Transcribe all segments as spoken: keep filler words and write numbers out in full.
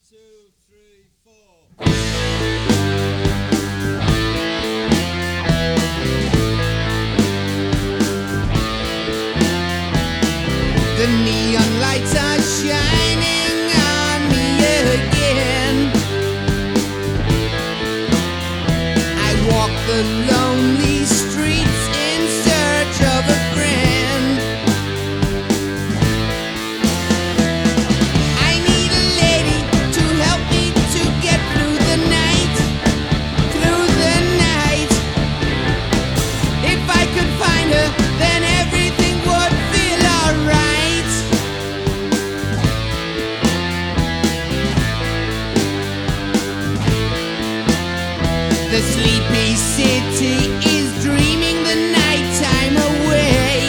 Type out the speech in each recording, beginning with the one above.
two, three, four. The neon lights are shining on me again. I walk the lonely streets in search of a friend. I need a lady to help me to get through the night, through the night. If I could find her, then everything would feel alright. The sleepy city is dreaming the nighttime away.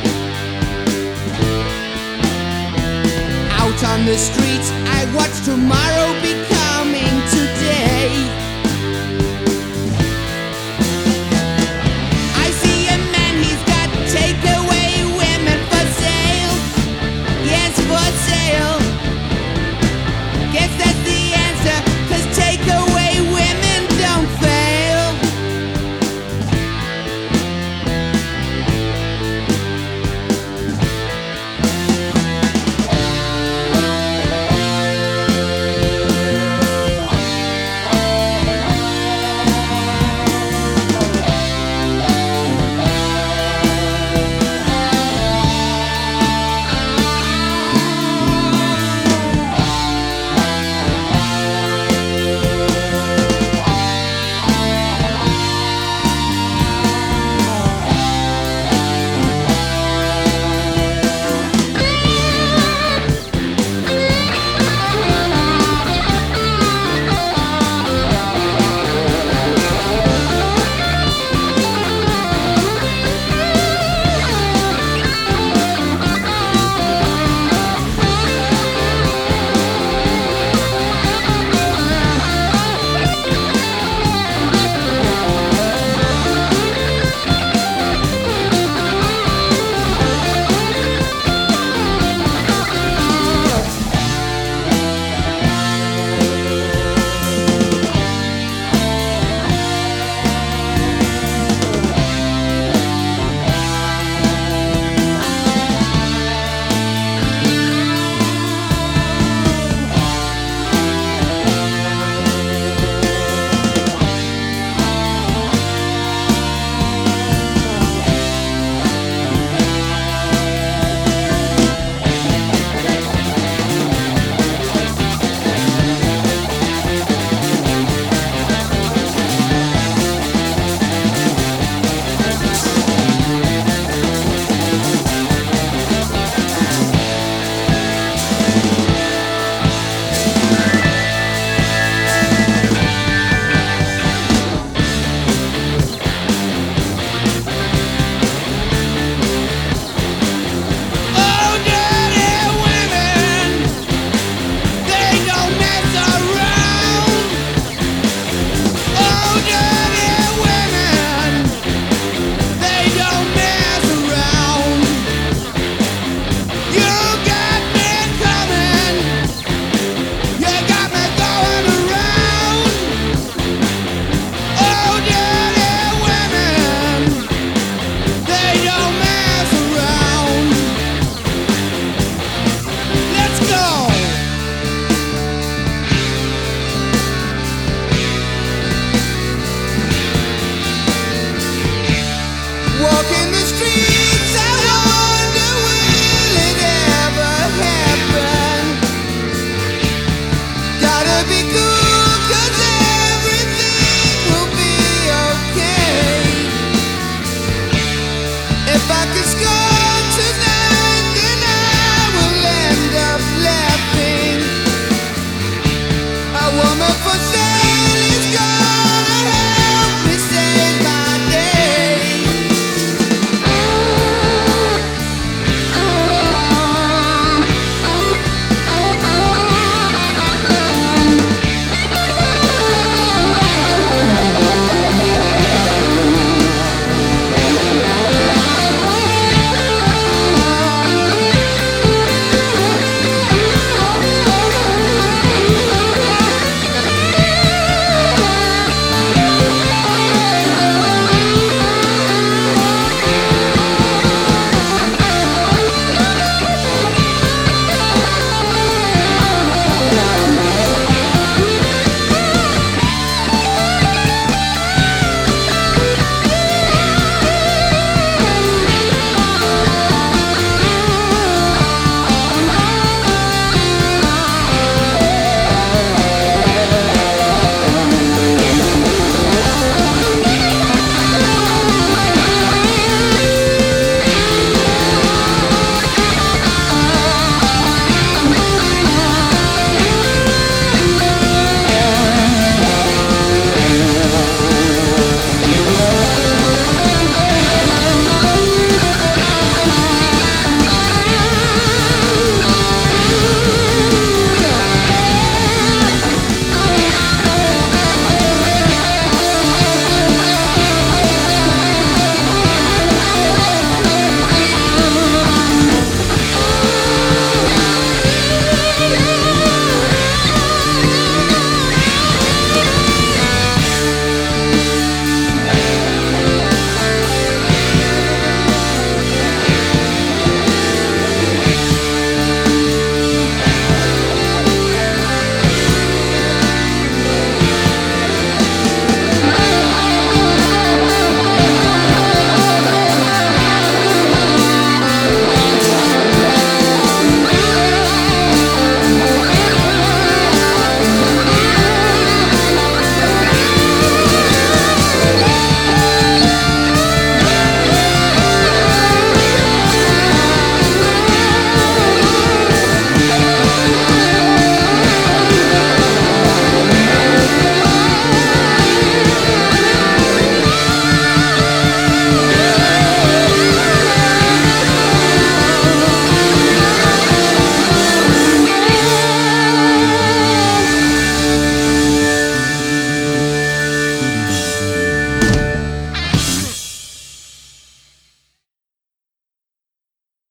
Out on the streets, I watch tomorrow becoming today. I see a man, he's got takeaway women for sale. Yes, for sale.